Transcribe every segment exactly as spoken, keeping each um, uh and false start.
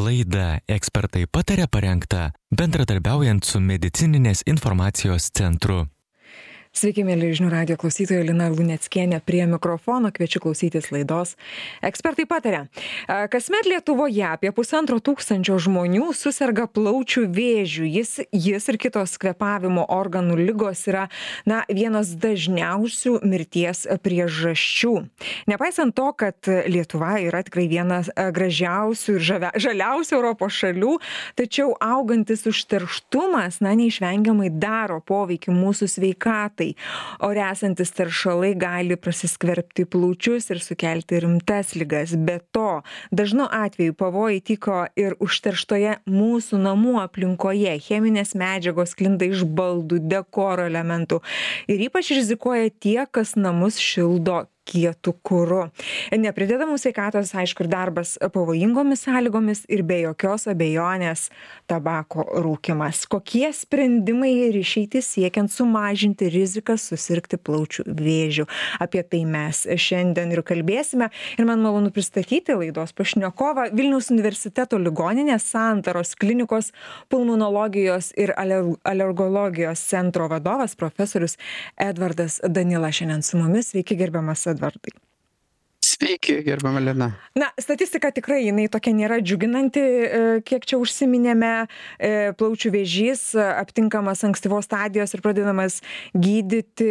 Laida Ekspertai pataria parengta bendradarbiaujant su Medicininės informacijos centru. Sveiki, mėly žinių radijo klausytojai, Lina Luneckienė prie mikrofono, kviečiu klausytis laidos Ekspertai pataria. Kasmet Lietuvoje apie pusantro tūkstančio žmonių suserga plaučių vėžiu. Jis, jis ir kitos kvėpavimo organų ligos yra na, vienas dažniausių mirties priežasčių. Nepaisant to, kad Lietuva yra tikrai vienas gražiausių ir žavia, žaliausių Europos šalių, tačiau augantis užterštumas na, neišvengiamai daro poveikį mūsų sveikatai. Ore esantis teršalai gali prasiskverbti plaučius ir sukelti rimtas ligas. Be to, dažnu atveju pavojai tyko ir užterštoje mūsų namų aplinkoje. Cheminės medžiagos sklinda iš baldų, dekoro elementų ir ypač rizikuoja tie, kas namus šildo kietu kuru. Neprideda mūsų sveikatos, aišku, ir darbas pavojingomis sąlygomis ir be jokios abejonės tabako rūkymas. Kokie sprendimai ir išeitys siekiant sumažinti riziką susirgti plaučių vėžiu? Apie tai mes šiandien ir kalbėsime. Ir man malonu pristatyti laidos pašnekovą Vilniaus universiteto ligoninės Santaros klinikos pulmonologijos ir alergologijos centro vadovas profesorius Edvardas Danila šiandien su mumis. Sveiki, gerbiamas Edvardai. Sveiki, gerbiama Lina. Na, statistika tikrai jinai tokia nėra džiuginanti, kiek čia užsiminėme, plaučių vėžys aptinkamas ankstyvos stadijos ir pradedamas gydyti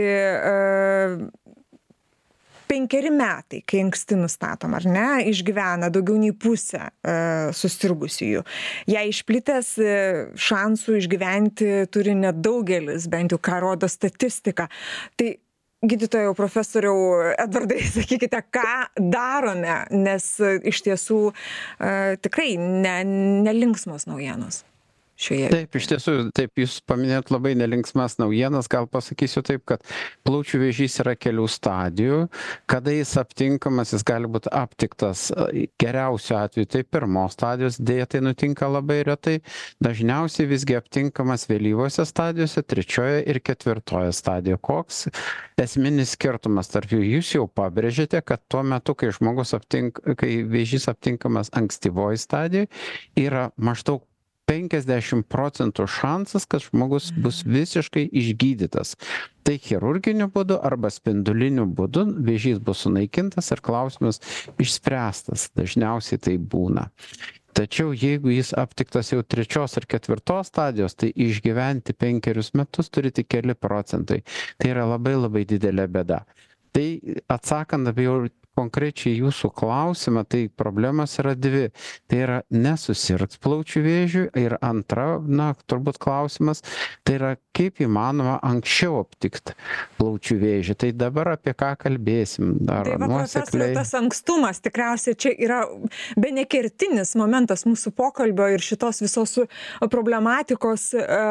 penkeri metai, kai anksti nustatom, ar ne, išgyvena daugiau nei pusę susirgusiųjų. Jei išplitęs šansų išgyventi turi nedaugelis, bent jau ką rodo statistika. Tai gydytojau, profesoriau Edvardai, sakykite, ką darome, nes iš tiesų uh, tikrai ne, nelinksmos naujienos šioje. Taip, iš tiesų, taip, jūs paminėjot labai nelinksmas naujienas, gal pasakysiu taip, kad plaučių vėžys yra kelių stadijų, kada jis aptinkamas, jis gali būti aptiktas geriausiu atveju, tai pirmos stadijos, dėja tai nutinka labai retai, dažniausiai visgi aptinkamas vėlyvose stadijose, trečioje ir ketvirtoje stadijoje. Koks esminis skirtumas tarp jų? Jūs jau pabrėžėte, kad tuo metu, kai žmogus aptink, kai vėžys aptinkamas ankstyvoje stadijoje, yra maždaug penkiasdešimt procentų šansas, kad žmogus bus visiškai išgydytas. Tai chirurginiu būdu arba spinduliniu būdu vėžys bus sunaikintas ir klausimas išspręstas. Dažniausiai tai būna. Tačiau jeigu jis aptiktas jau trečios ir ketvirtos stadijos, tai išgyventi penkerius metus turi tik keli procentai. Tai yra labai labai didelė bėda. Tai atsakant apie jau konkrečiai jūsų klausimą, tai problemas yra dvi. Tai yra nesusirgt plaučių vėžių ir antra, na, turbūt klausimas, tai yra kaip įmanoma anksčiau aptikti plaučių vėžį. Tai dabar apie ką kalbėsim? Dar tai va, nuosekliai. Tas ankstumas tikriausiai čia yra bene kertinis momentas mūsų pokalbio ir šitos visos problematikos.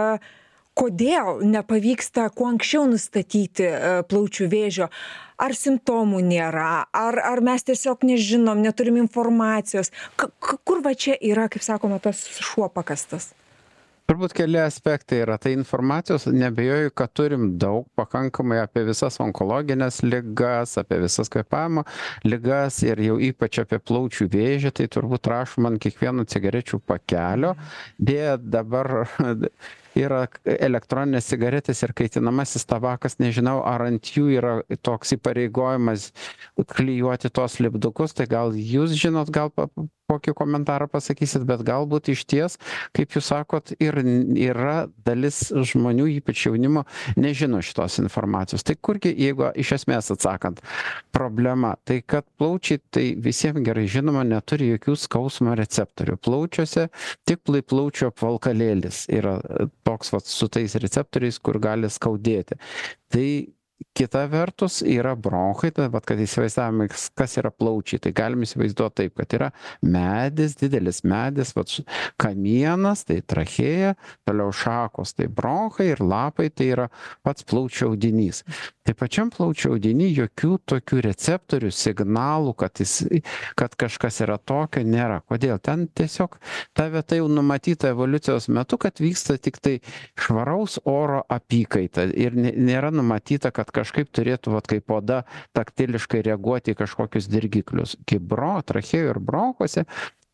Kodėl nepavyksta kuo anksčiau nustatyti plaučių vėžio? Ar simptomų nėra, ar, ar mes tiesiog nežinom, neturim informacijos? K kur va čia yra, kaip sakoma, tas šuo pakastas? Turbūt keli aspektai yra. Tai informacijos nebejoju, kad turim daug pakankamai apie visas onkologinės ligas, apie visas kvėpavimo ligas ir jau ypač apie plaučių vėžį, tai turbūt rašom ant kiekvieno cigarečių pakelio. Dėja dabar yra elektroninės cigaretės ir kaitinamasis tabakas, nežinau, ar ant jų yra toks įpareigojimas klijuoti tos lipdukus, tai gal jūs žinot, gal kokį komentarą pasakysit, bet galbūt iš ties, kaip jūs sakot, ir yra dalis žmonių, ypač jaunimo, nežino šitos informacijos. Tai kurgi, jeigu iš esmės atsakant, problema, tai kad plaučiai, tai visiems gerai žinoma, neturi jokių skausmo receptorių. Plaučiuose tik plaučių apvalkalėlis yra toks vat, su tais receptoriais, kur gali skaudėti. Tai kita vertus yra bronchai, tai vat, kad įsivaizdavome, kas yra plaučiai, tai galim įsivaizduoti taip, kad yra medis, didelis medis, vat, kamienas, tai trachėja, toliau šakos, tai bronchai ir lapai, tai yra pats plaučių audinys. Tai pačiam plaučių audiny jokių tokių receptorių, signalų, kad, jis, kad kažkas yra tokio, nėra. Kodėl? Ten tiesiog ta vieta jau numatyta evoliucijos metu, kad vyksta tik tai švaraus oro apykaita ir nėra numatyta, kad kažkaip turėtų, vat, kaip oda, taktiliškai reaguoti į kažkokius dirgiklius. Kaip bro, trachėjų ir bronchuose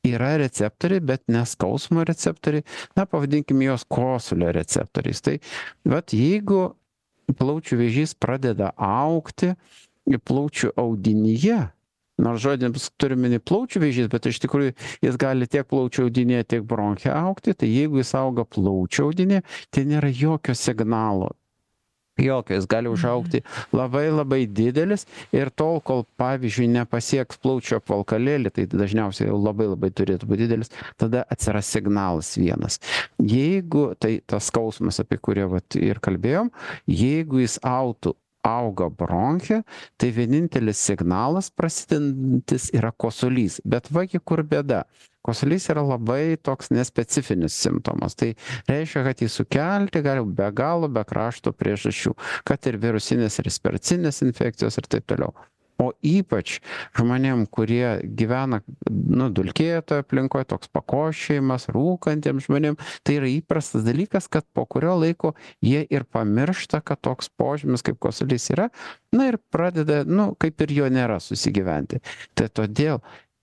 yra receptoriai, bet neskausmo receptoriai, na, pavadinkim juos kosulio receptoriais. Tai, vat, jeigu plaučių vėžys pradeda augti plaučių audinyje, nors žodžiams turime ne plaučių vėžys, bet iš tikrųjų jis gali tiek plaučių audinėje, tiek bronche augti, tai jeigu jis auga plaučių audinėje, tai nėra jokio signalo. Jokio, jis gali užaugti labai labai didelis ir tol, kol, pavyzdžiui, nepasieks plaučio apvalkalėlį, tai dažniausiai jau labai labai turėtų būti didelis, tada atsiras signalas vienas. Jeigu, tai tas skausmas, apie kurį vat ir kalbėjom, jeigu jis autų, auga bronche, tai vienintelis signalas prasidedantis yra kosulys. Bet vagi kur bėda. Kosulys yra labai toks nespecifinis simptomas. Tai reiškia, kad jį sukelti gali be galo, be krašto priežasčių, kad ir virusinės respiracinės infekcijos ir taip toliau. O ypač žmonėm, kurie gyvena, nu, dulkėtoje aplinkoje, toks pakošėjimas, rūkantiems žmonėm, tai yra įprastas dalykas, kad po kurio laiko jie ir pamiršta, kad toks požymis kaip kosulys yra, na ir pradeda, nu, kaip ir jo nėra susigyventi. Tai todėl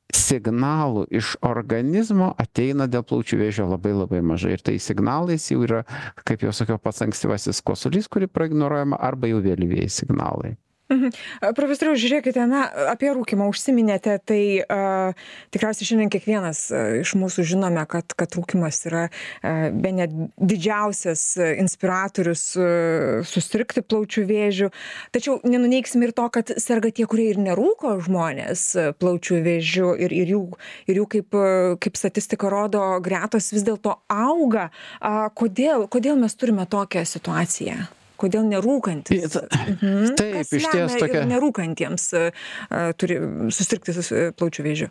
signalų iš organizmo ateina dėl plaučių vėžio labai labai mažai. Ir tai signalais jau yra, kaip jau sakiau, pats ankstyvasis kosulys, kurį praignoruojama, arba jau vėlyvieji signalai. Mhm. Profesoriau, žiūrėkite, na, apie rūkymą užsiminėte, tai uh, tikriausiai šiandien kiekvienas uh, iš mūsų žinome, kad, kad rūkymas yra uh, bene didžiausias inspiratorius uh, susirgti plaučių vėžiu. Tačiau nenuneiksim ir to, kad serga tie, kurie ir nerūko žmonės uh, plaučių vėžiu ir, ir jų, ir jų kaip, uh, kaip statistika rodo, gretos vis dėlto auga. Uh, kodėl, kodėl mes turime tokią situaciją? Kodėl nerūkantis? Mhm. Taip, iš ties tokia. Nerūkantiems uh, turi susirgti sus, plaučių vėžiu.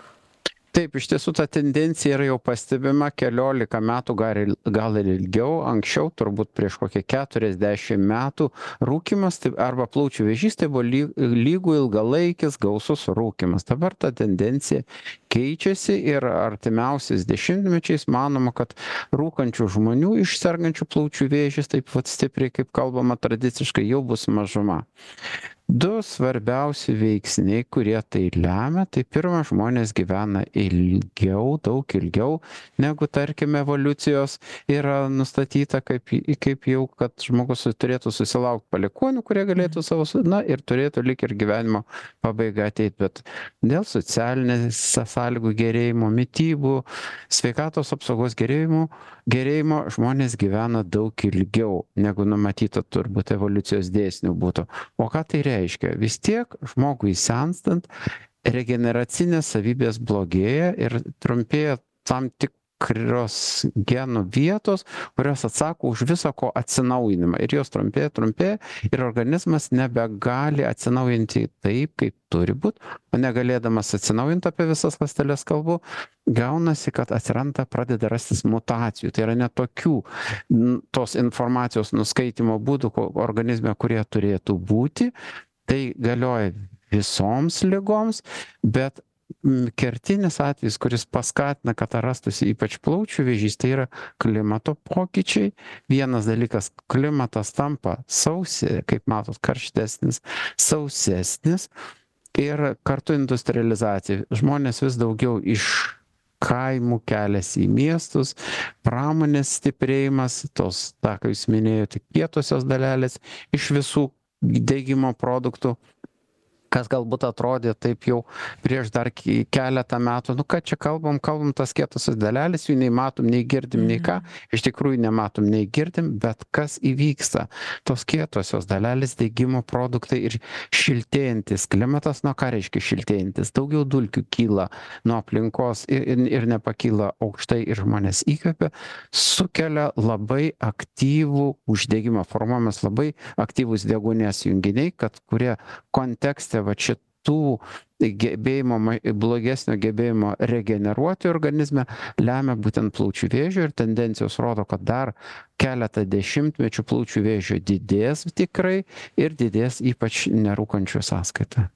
Taip, iš tiesų ta tendencija yra jau pastebima keliolika metų, gal, gal ir ilgiau. Anksčiau, turbūt prieš kokią keturiasdešimt metų, rūkymas tai, arba plaučių vėžys tai buvo lygų ilgalaikis gausus rūkymas. Dabar ta tendencija keičiasi ir artimiausiais dešimtmečiais manoma, kad rūkančių žmonių iš sergančių plaučių vėžys, taip pat stipriai, kaip kalbama tradiciškai, jau bus mažuma. Du svarbiausi veiksniai, kurie tai lemia, tai pirma, žmonės gyvena ilgiau, daug ilgiau, negu, tarkime, evoliucijos yra nustatyta, kaip, kaip jau, kad žmogus turėtų susilaukti palikuonių, kurie galėtų savo, na, ir turėtų lik ir gyvenimo pabaigą ateiti, bet dėl socialinės sąlygų gerėjimo, mitybų, sveikatos apsaugos gerėjimo, gerėjimo žmonės gyvena daug ilgiau, negu numatyta turbūt evoliucijos dėsnių būtų. O ką tai reiškia? Reiškia, vis tiek žmogui senstant regeneracinės savybės blogėja ir trumpėja tam tikros genų vietos, kurios atsako už viso ko atsinaujinimą. Ir jos trumpėja, trumpėja ir organizmas nebegali atsinaujinti taip, kaip turi būti, o negalėdamas atsinaujinti, apie visas ląsteles kalbu, gaunasi, kad atsiranda, pradeda rastis mutacijų. Tai yra net tokių tos informacijos nuskaitimo būdų organizme, kurie turėtų būti. Tai galioja visoms ligoms, bet kertinis atvejis, kuris paskatina, kad rastųsi ypač plaučių vėžys, tai yra klimato pokyčiai. Vienas dalykas, klimatas tampa sausi, kaip matot, karštesnis, sausesnis ir kartu industrializacija. Žmonės vis daugiau iš kaimų keliasi į miestus, pramonės stiprėjimas, tos, tą, ką jūs minėjote, kietosios dalelės iš visų degimo produktų, kas galbūt atrodė taip jau prieš dar keletą metų. Nu, ką čia kalbam, kalbam tas kietosios dalelės, jų nei matom, nei girdim, nei ką. Iš tikrųjų nematom, nei girdim, bet kas įvyksta? Tos kietosios dalelės, degimo produktai ir šiltėjantis klimatas, nu ką reiškia šiltėjantis? Daugiau dulkių kyla nuo aplinkos ir, ir, ir nepakyla aukštai ir žmonės įkvepia, sukelia labai aktyvų uždegimą, formuojamas labai aktyvūs deguonies junginiai, kad kurie kontekste va šitų gebėjimo, blogesnio gebėjimo regeneruoti organizme lemia būtent plaučių vėžio ir tendencijos rodo, kad dar keletą dešimtmečių plaučių vėžio didės tikrai ir didės ypač nerūkančių sąskaita.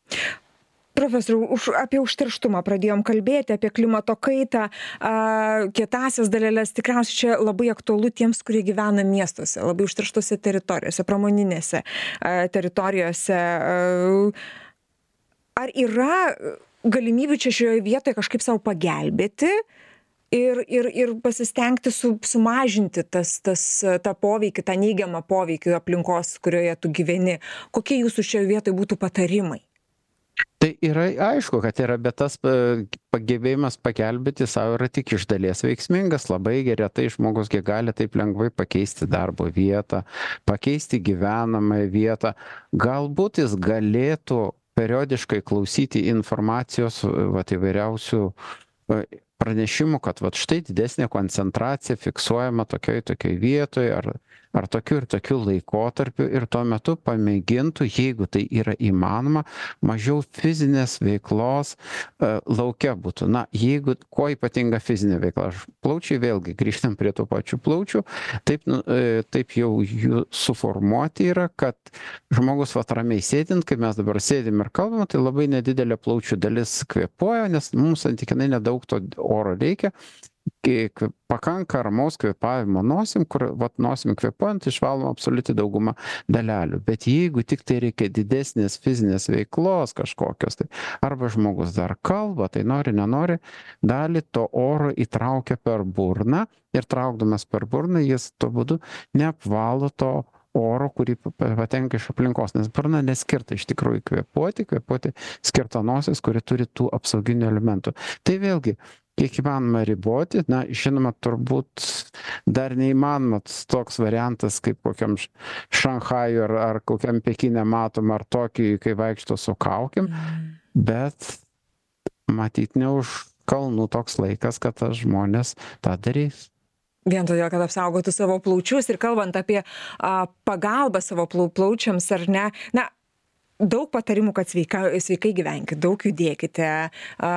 Profesoriau, už, apie užterštumą pradėjom kalbėti, apie klimato kaitą, a, kietąsias daleles. Tikriausiai čia labai aktualu tiems, kurie gyvena miestuose, labai užterštose teritorijose, pramoninėse a, teritorijose. A, ar yra galimybių čia šioje vietoje kažkaip savo pagelbėti ir, ir, ir pasistengti su, sumažinti tas, tas, tą poveikį, tą neigiamą poveikį aplinkos, kurioje tu gyveni. Kokie jūsų šioje vietoje būtų patarimai? Tai yra aišku, kad yra, bet tas pagebėjimas pagelbėti savo yra tik iš dalies veiksmingas. Labai gerai, tai žmogus gali taip lengvai pakeisti darbo vietą, pakeisti gyvenamąją vietą. Galbūt jis galėtų periodiškai klausyti informacijos, vat, įvairiausių pranešimų, kad vat, štai didesnė koncentracija fiksuojama tokioj tokioj vietoje ar, ar tokiu ir tokiu laikotarpiu ir tuo metu pamėgintų, jeigu tai yra įmanoma, mažiau fizinės veiklos uh, lauke būtų. Na, jeigu, kuo ypatinga fizinė veikla, plaučiai vėlgi, grįžtam prie tų pačių plaučių, taip, uh, taip jau jų suformuoti yra, kad žmogus vat ramiai sėdint, kai mes dabar sėdim ir kalbam, tai labai nedidelė plaučių dalis kvėpuoja, nes mums santykinai nedaug to oro reikia. Pakanka ramaus kvėpavimo nosim, kur vat, nosim kvėpuojant išvaloma absoliuti dauguma dalelių. Bet jeigu tik tai reikia didesnės fizinės veiklos kažkokios, tai arba žmogus dar kalba, tai nori, nenori, dalį to oro įtraukia per burną ir traukdamas per burną jis tuo būdu neapvalo to oro, kurį patenka iš aplinkos, nes burna neskirta iš tikrųjų kvėpuoti, kvėpuoti skirta nosis, kuri turi tų apsauginių elementų. Tai vėlgi, kiek įmanoma riboti, na, žinoma, turbūt dar neįmanoma toks variantas, kaip kokiam Šanchajui ar, ar kokiam Pekinė matom, ar Tokijui, kai vaikšto su kaukėm, bet matyt ne už kalnų toks laikas, kad tas žmonės tą darys. Vien todėl, kad apsaugotų savo plaučius ir kalbant apie a, pagalbą savo plaučiams ar ne, na, daug patarimų, kad sveika, sveikai gyvenkite, daug judėkite, a,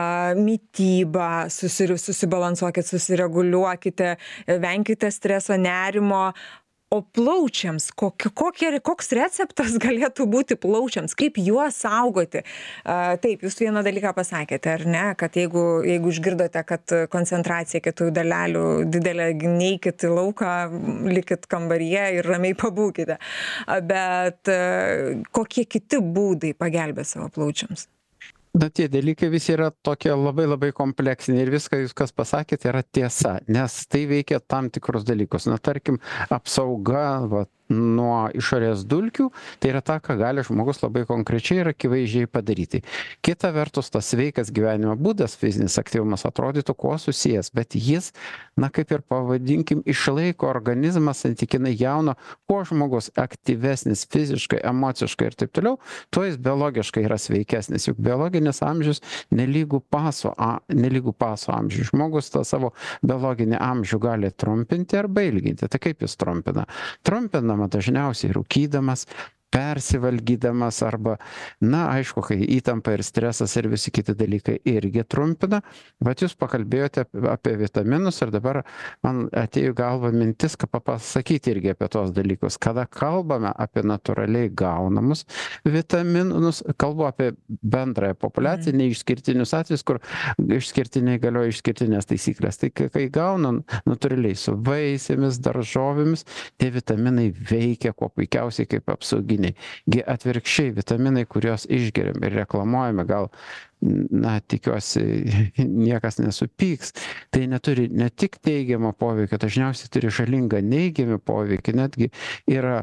mitybą, susir, susibalansuokite, susireguliuokite, venkite streso, nerimo. O plaučiams, kokie, kokie, koks receptas galėtų būti plaučiams, kaip juos saugoti? A, taip, jūs vieną dalyką pasakėte, ar ne, kad jeigu, jeigu išgirdote, kad koncentracija kietųjų dalelių didelė, neikit į lauką, likit kambaryje ir ramiai pabūkite. A, bet a, kokie kiti būdai pagelbė savo plaučiams? Na, tie dalykai visi yra tokie labai labai kompleksiniai ir viską jūs, kas pasakėte, yra tiesa, nes tai veikia tam tikrus dalykus. Na, tarkim, apsauga va, nuo išorės dulkių, tai yra ta, ką gali žmogus labai konkrečiai ir akivaizdžiai padaryti. Kita vertus, tas sveikas gyvenimo būdas, fizinis aktyvumas atrodytų kuo susijęs, bet jis, na, kaip ir pavadinkim, išlaiko organizmą santykinai jauno, kuo žmogus aktyvesnis fiziškai, emociškai ir taip toliau, tuo jis biologiškai yra sveikesnis, juk biologinis amžius nelygų paso, a, nelygų paso amžių. Žmogus tą savo biologinį amžių gali trumpinti arba ilginti. Tai kaip jis trumpina? Trumpina dažniausiai rūkydamas, persivalgydamas arba, na, aišku, kai įtampa ir stresas ir visi kiti dalykai irgi trumpina. Bet jūs pakalbėjote apie vitaminus ir dabar man atėjo galva mintis, kad papasakyti irgi apie tos dalykus. Kada kalbame apie natūraliai gaunamus vitaminus, kalbu apie bendrąją populiaciją, mm. neišskirtinius atvejus, kur išskirtiniai galioja išskirtinės taisyklės. Tai kai gaunam natūraliai su vaisėmis, daržovėmis, tie vitaminai veikia kuo puikiausiai kaip apsauginiai. Gi atvirkščiai vitaminai, kuriuos išgeriam ir reklamuojame, gal, na, tikiuosi, niekas nesupyks, tai neturi ne tik teigiamą poveikį, dažniausiai turi žalingą neigiamą poveikį, netgi yra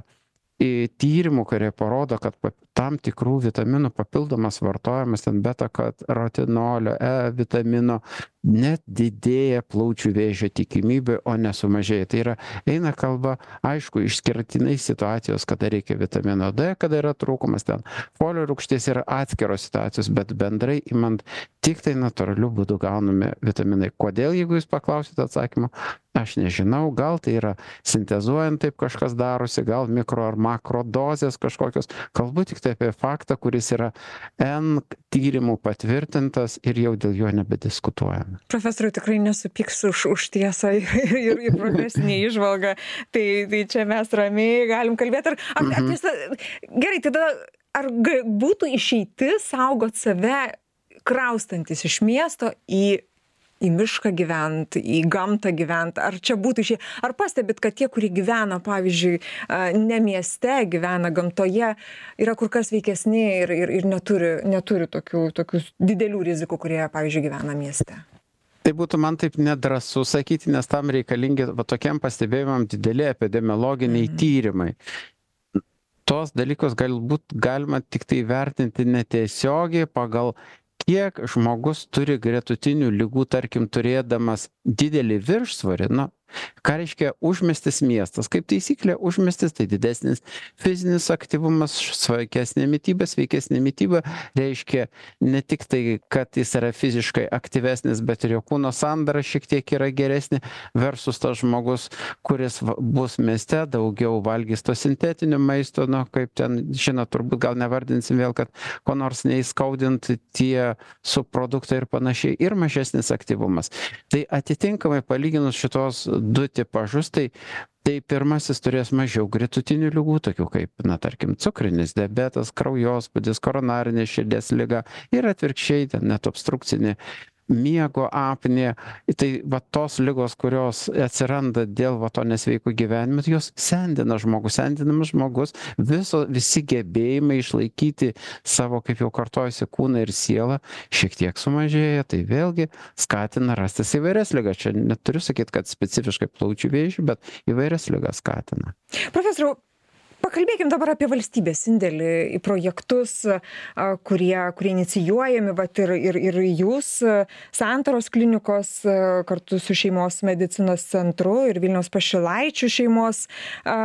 tyrimų, kurie parodo, kad tam tikrų vitaminų papildomas vartojimas, ten beta-karotinolio, E vitamino, net didėja plaučių vėžio tikimybė, o nesumažėja. Tai yra, eina kalba, aišku, išskirtinai situacijos, kada reikia vitamino D, kada yra trūkumas, ten folio rūgšties yra atskiros situacijos, bet bendrai imant tik tai natūraliu būdu gauname vitaminai. Kodėl, jeigu jūs paklausite atsakymą, aš nežinau, gal tai yra sintezuojant taip kažkas darosi, gal mikro ar makro dozės kažkokios. Kalbu tik tai apie faktą, kuris yra N tyrimų patvirtintas ir jau dėl jo nebediskutuojame. Profesoriu, tikrai nesupyks už, už tiesą ir, ir, ir profesinį įžvalgą. Tai, tai čia mes ramiai galim kalbėti. Ar, ar, ar tiesa, gerai, tada ar būtų išeiti saugot save kraustantis iš miesto į į mišką gyvent, į gamtą gyvent, ar čia būtų išėję, ar pastebit, kad tie, kurie gyvena, pavyzdžiui, ne mieste, gyvena gamtoje, yra kur kas veikesni ir, ir, ir neturi, neturi tokių, tokių didelių rizikų, kurie, pavyzdžiui, gyvena mieste? Tai būtų man taip nedrąsu sakyti, nes tam reikalingi va, tokiam pastebėjimam dideli epidemiologiniai mm. tyrimai. Tos dalykus galbūt galima tik tai vertinti netiesiogiai pagal kiek žmogus turi gretutinių ligų, tarkim, turėdamas didelį viršsvorį. Nu, ką reiškia užmiestis miestas? Kaip taisyklė, užmiestis tai didesnis fizinis aktyvumas, sveikesnė mityba, sveikesnė mityba reiškia ne tik tai, kad jis yra fiziškai aktyvesnis, bet ir jo kūno sandara šiek tiek yra geresnė versus tas žmogus, kuris bus mieste, daugiau valgys to sintetinio maisto, nu, kaip ten, žinot, turbūt gal nevardinsim vėl, kad ko nors neįskaudint tie subproduktai ir panašiai, ir mažesnis aktyvumas. Tai atitinkamai palyginus šitos du tipažus, tai, tai pirmasis turės mažiau gretutinių ligų, tokių kaip, na, tarkim, cukrinis diabetas, kraujospūdis, koronarinė širdies liga ir atvirkščiai, ten net obstrukcinė miego apnė. Tai va tos ligos, kurios atsiranda dėl va to nesveiko gyvenimo, jos sendina žmogus, sendinamas žmogus, viso, visi gebėjimai išlaikyti savo, kaip jau kartojasi, kūną ir sielą šiek tiek sumažėja, tai vėlgi skatina rastis įvairias ligas. Čia neturiu sakyti, kad specifiškai plaučių vėžį, bet įvairias ligas skatina. Profesoriau, pakalbėkim dabar apie valstybės indėlį į projektus, kurie, kurie inicijuojami, vat ir, ir, ir jūs, Santaros klinikos kartu su šeimos medicinos centru ir Vilniaus Pašilaičių šeimos a,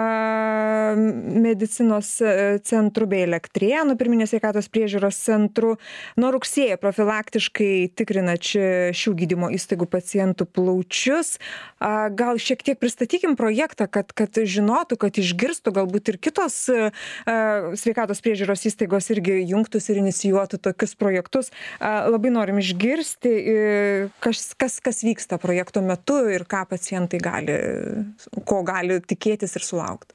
medicinos centru bei Elektrėnų pirminės sveikatos priežiūros centru. Nuo rugsėjo profilaktiškai tikrina čia šių gydymo įstaigų pacientų plaučius. A, gal šiek tiek pristatykim projektą, kad, kad žinotų, kad išgirstų galbūt ir kitos uh, sveikatos priežiūros įstaigos irgi jungtųsi ir inicijuotų tokius projektus. Uh, labai norim išgirsti, uh, kas, kas, kas vyksta projekto metu ir ką pacientai gali, ko gali tikėtis ir sulaukti.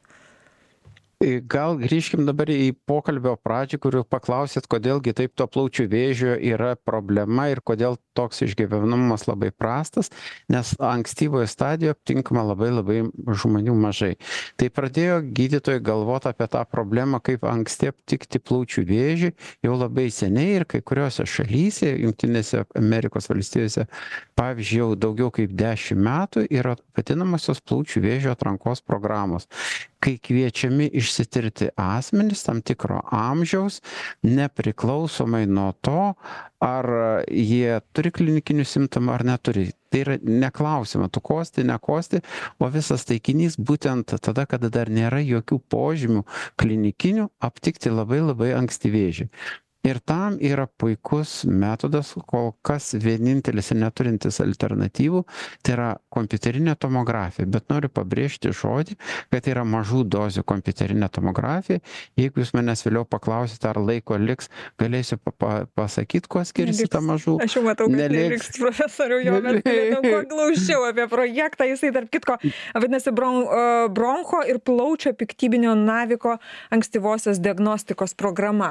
Gal grįžkim dabar į pokalbio pradžią, kur paklausėt, kodėlgi taip to plaučių vėžio yra problema ir kodėl toks išgyvenamumas labai prastas, nes ankstyvoje stadijoje aptinkama labai labai žmonių mažai. Tai pradėjo gydytojai galvoti apie tą problemą, kaip anksti aptikti plaučių vėžį jau labai seniai ir kai kuriuose šalyse, Jungtinėse Amerikos valstijose, pavyzdžiui, jau daugiau kaip dešimt metų yra vadinamosios plaučių vėžio atrankos programos, kai kviečiami išsitirti asmenys tam tikro amžiaus, nepriklausomai nuo to, ar jie turi klinikinių simptomų ar neturi. Tai yra neklausima, tu kosti, nekosti, o visas taikinys būtent tada, kada dar nėra jokių požymių klinikinių, aptikti labai labai anksti vėžį. Ir tam yra puikus metodas, kol kas vienintelis ir neturintis alternatyvų, tai yra kompiuterinė tomografija. Bet noriu pabrėžti žodį, kad tai yra mažų dozių kompiuterinė tomografija. Jeigu jūs manęs vėliau paklausite, ar laiko liks, galėsiu pa pa pasakyti, kuo skiriasi ta mažų. Aš jau matau, kad neliks, profesoriau, jo, mes galėtum kuo glaučiau apie projektą. Jisai, tarp kitko, vadinasi bron, broncho ir plaučio piktybinio naviko ankstyvosios diagnostikos programa.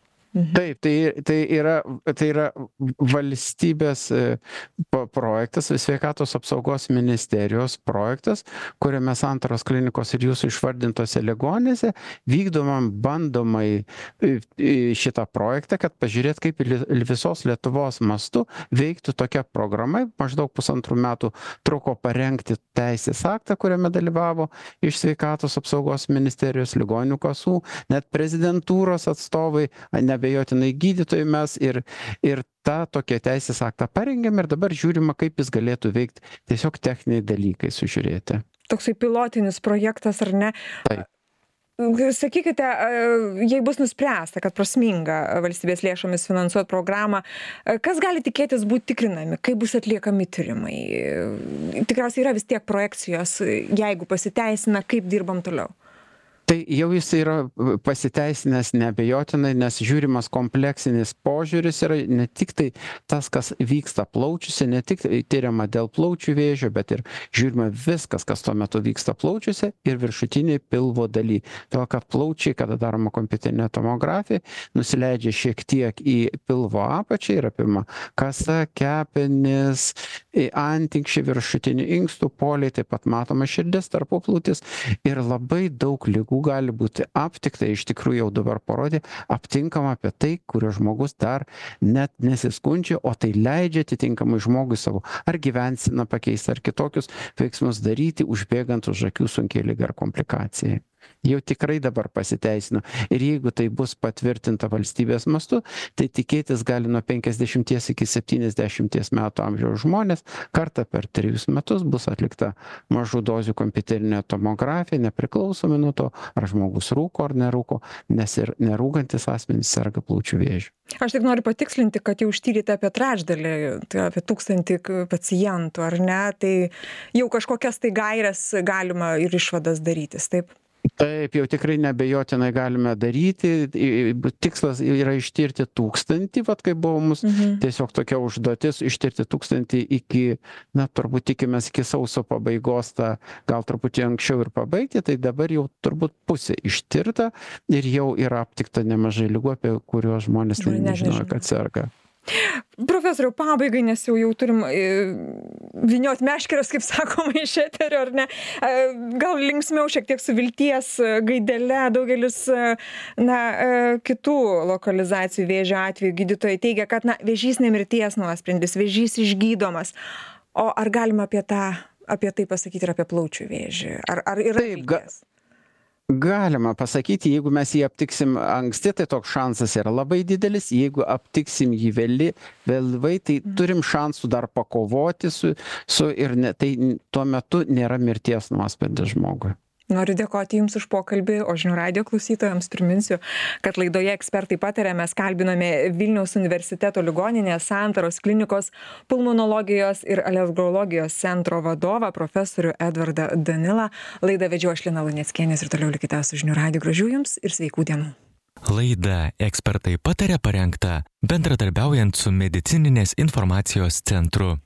Taip, tai, tai, yra, tai yra valstybės projektas, sveikatos apsaugos ministerijos projektas, kuriame Santaros klinikos ir jūsų išvardintose ligoninėse vykdomam bandomai šitą projektą, kad pažiūrėt, kaip visos Lietuvos mastu veiktų tokia programa. Maždaug pusantrų metų truko parengti teisės aktą, kuriame dalyvavo iš sveikatos apsaugos ministerijos, ligonių kasų, net prezidentūros atstovai, nebe abejotinai gydytojai mes ir, ir tą tokią teisės aktą parengėm ir dabar žiūrima, kaip jis galėtų veikti, tiesiog techniniai dalykai sužiūrėti. Toksai pilotinis projektas, ar ne? Taip. Sakykite, jei bus nuspręsta, kad prasminga valstybės lėšomis finansuoti programą, kas gali tikėtis būti tikrinami, kaip bus atliekami tyrimai? Tikriausiai yra vis tiek projekcijos, jeigu pasiteisina, kaip dirbam toliau? Tai jau jis yra pasiteisinęs neabejotinai, nes žiūrimas kompleksinis požiūris yra ne tik tai tas, kas vyksta plaučiuose, ne tik tyriama dėl plaučių vėžio, bet ir žiūrima viskas, kas tuo metu vyksta plaučiuose ir viršutiniai pilvo daly. Todėl, kad plaučiai, kada daroma kompiuterinė tomografija, nusileidžia šiek tiek į pilvo apačią ir apima kasa, kepenis, antinkščiai, viršutinių inkstų poliai, taip pat matoma širdis, tarpuplautis ir labai daug ligų gali būti aptikta, iš tikrųjų jau dabar parodė, aptinkama apie tai, kurio žmogus dar net nesiskundžia, o tai leidžia atitinkamai žmogui savo ar gyvenseną pakeisti, ar kitokius veiksmus daryti, užbėgant už akių sunkiai ligai ar komplikacijai. Jau tikrai dabar pasiteisino. Ir jeigu tai bus patvirtinta valstybės mastu, tai tikėtis gali nuo penkiasdešimties iki septyniasdešimties metų amžiaus žmonės, kartą per trejus metus bus atlikta mažų dozių kompiuterinė tomografija, nepriklausomai nuo to, ar žmogus rūko ar nerūko, nes ir nerūkantis asmenys serga plaučių vėžiu. Aš tik noriu patikslinti, kad jau ištyrėte apie trečdalį, tai apie tūkstantį pacientų, ar ne? Tai jau kažkokias tai gaires galima ir išvadas darytis, taip? Taip, jau tikrai neabejotinai galime daryti. Tikslas yra ištirti tūkstantį, vat kaip buvo mūsų mhm. tiesiog tokia užduotis, ištirti tūkstantį iki, na, turbūt tikimės iki sausio pabaigos, tą, gal truputį anksčiau ir pabaigti, tai dabar jau turbūt pusė ištirta ir jau yra aptikta nemažai ligų, apie kuriuos žmonės nežinojo, kad serga. Profesoriau, pabaigai, nes jau, jau turim e, vyniot meškeres, kaip sakoma, iš eterio, ar ne? E, gal linksmiau šiek tiek su vilties gaidele, daugelis na, e, kitų lokalizacijų vėžio atveju gydytojai teigia, kad na, vėžys nemirties nuosprendis, vėžys išgydomas. O ar galima apie, tą, apie tai pasakyti ir apie plaučių vėžį? Ar, ar yra Taip, vilties? Galima pasakyti, jeigu mes jį aptiksim anksti, tai toks šansas yra labai didelis, jeigu aptiksim jį vėli, vėlvai, tai turim šansų dar pakovoti su, su ir ne, tai tuo metu nėra mirties nuosprendis žmogui. Noriu dėkoti Jums už pokalbį, o žinių radijo klausytojams priminsiu, kad laidoje Ekspertai pataria mes kalbiname Vilniaus universiteto ligoninės Santaros klinikos pulmonologijos ir alergologijos centro vadovą profesorių Edvardą Danilą. Laidą vedžiau aš Lina Luneckienė ir toliau likite su žinių radiju. Gražių Jums ir sveikų dienų. Laida Ekspertai pataria parengta bendradarbiaujant su Medicininės informacijos centru.